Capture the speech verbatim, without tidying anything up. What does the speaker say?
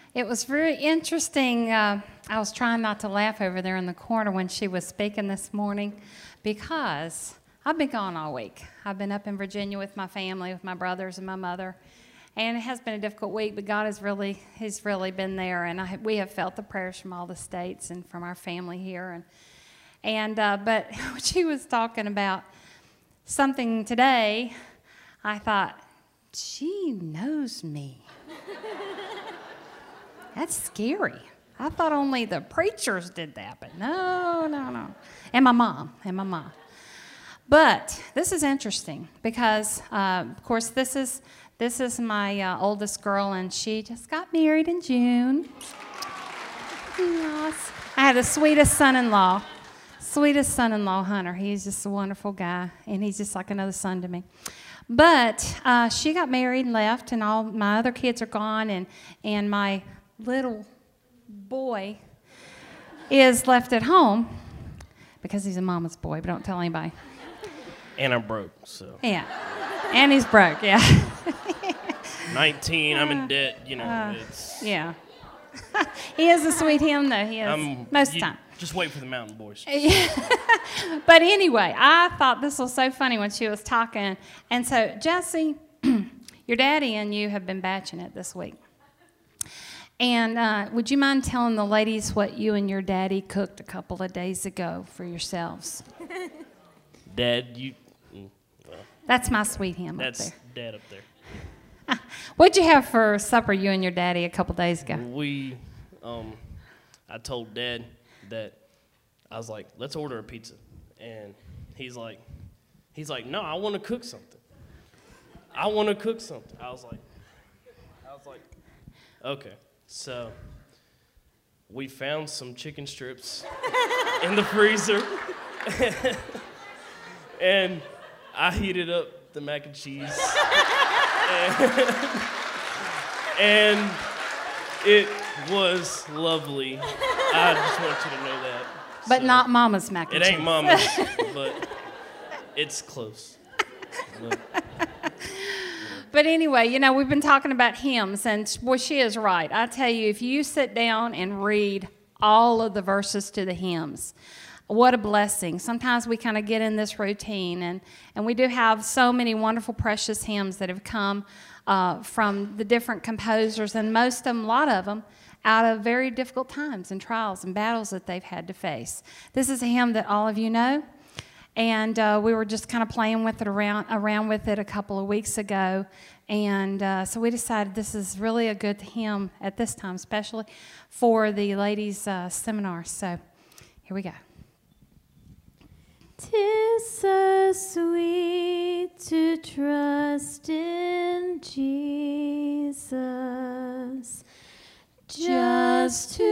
It was very interesting. Uh, I was trying not to laugh over there in the corner when she was speaking this morning because I've been gone all week. I've been up in Virginia with my family, with my brothers and my mother. And it has been a difficult week, but God has really, He's really been there. And I, we have felt the prayers from all the states and from our family here. And, and uh, but when she was talking about something today, I thought, she knows me. That's scary. I thought only the preachers did that, but no, no, no. And my mom, and my mom. But this is interesting because, uh, of course, this is this is my uh, oldest girl, and she just got married in June. Yes. I have the sweetest son-in-law, sweetest son-in-law, Hunter. He's just a wonderful guy, and he's just like another son to me. But uh, she got married and left, and all my other kids are gone, and, and my little boy is left at home because he's a mama's boy, but don't tell anybody. And I'm broke, so. Yeah, and he's broke, yeah. nineteen, I'm in debt, you know, uh, it's... Yeah. He is a sweet him, though, he is, I'm, most of the you, time. Just wait for the mountain boys. But anyway, I thought this was so funny when she was talking. And so, Jesse, your daddy and you have been batching it this week. And uh, would you mind telling the ladies what you and your daddy cooked a couple of days ago for yourselves? Dad, you... Well, that's my sweet him that's up there. Dad up there. What'd you have for supper, you and your daddy, a couple days ago? We, um, I told Dad that I was like, let's order a pizza. And he's like, he's like, no, I want to cook something. I want to cook something. I was like, I was like, okay. So we found some chicken strips in the freezer. And I heated up the mac and cheese. and, and it was lovely. I just want you to know that. But so, not Mama's mac and it cheese. It ain't Mama's, but it's close. But, But anyway, you know, we've been talking about hymns, and boy, she is right. I tell you, if you sit down and read all of the verses to the hymns, what a blessing. Sometimes we kind of get in this routine, and, and we do have so many wonderful, precious hymns that have come uh, from the different composers, and most of them, a lot of them, out of very difficult times and trials and battles that they've had to face. This is a hymn that all of you know. And uh, we were just kind of playing with it around around with it a couple of weeks ago, and uh, so we decided this is really a good hymn at this time, especially for the ladies' uh, seminar. So here we go. 'Tis so sweet to trust in Jesus, just to